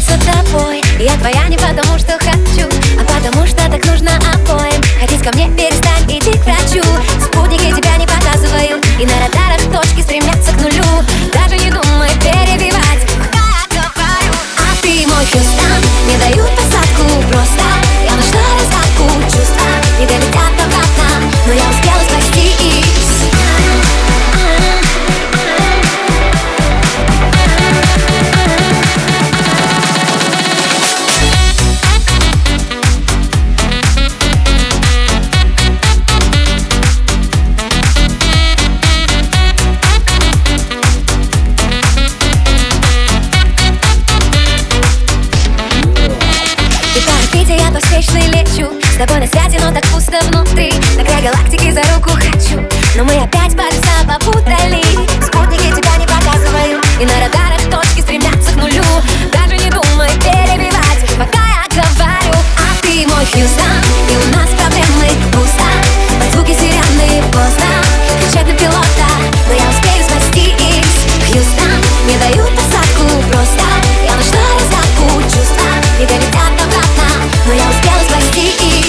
за тобой. Я твоя не потому, что хочу, а потому что так нужно обоим. Ходить ко мне перестань, иди к врачу. Спутники тебя не показывают, и на радарах точки стремятся к нулю. Даже не думай перебивать, пока я говорю. А ты мой Хьюстон, не дают посадку просто. Я нашла разгадку, чувства не долетят обратно, но я успела спасти их. Я по встречной лечу, с тобой на связи, но так пусто внутри. На край галактики за руку хочу, но мы опять полюса попутали. Спутники тебя не показывают, и на радарах точки стремятся к нулю. Даже не думай перебивать, пока я говорю. А ты мой Хьюстон, и у нас проблемы пусто. Под звуки сирены поздно кричать на пилота, но я успею спасти их. Хьюстон, не дают посадку просто. Я нашла разгадку, чувства не долетят обратно, но я успела спасти их.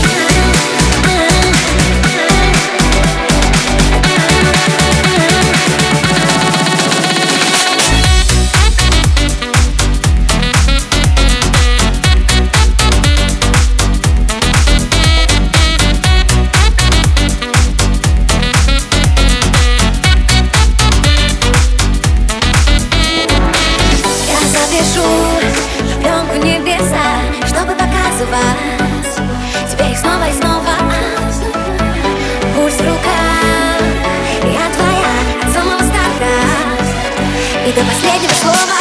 Я запишу пленку небеса, чтобы показывать тебе их снова и снова. Пульс в руках, я твоя от самого старта и до последнего слова.